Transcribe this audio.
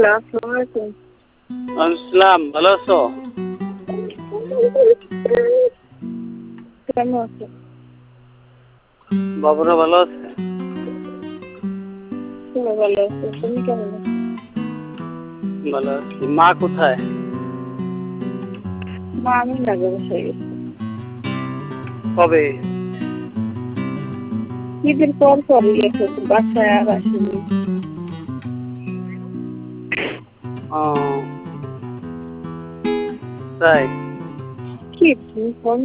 Hello, আসসালামু আলাইকুম। আসসালাম, ভালো আছো? কেমন আছো? বাবুরা ভালো আছে? সবাই ভালো আছে। তুমি কেমন আছো? ভালো আছি। মা কোথায়? মা আমি লাগে বসে গেছি। কবে? ঈদের পর পরই গেছে, বাসায় আর আসেনি। ও, তাই? কি তুমি ফোন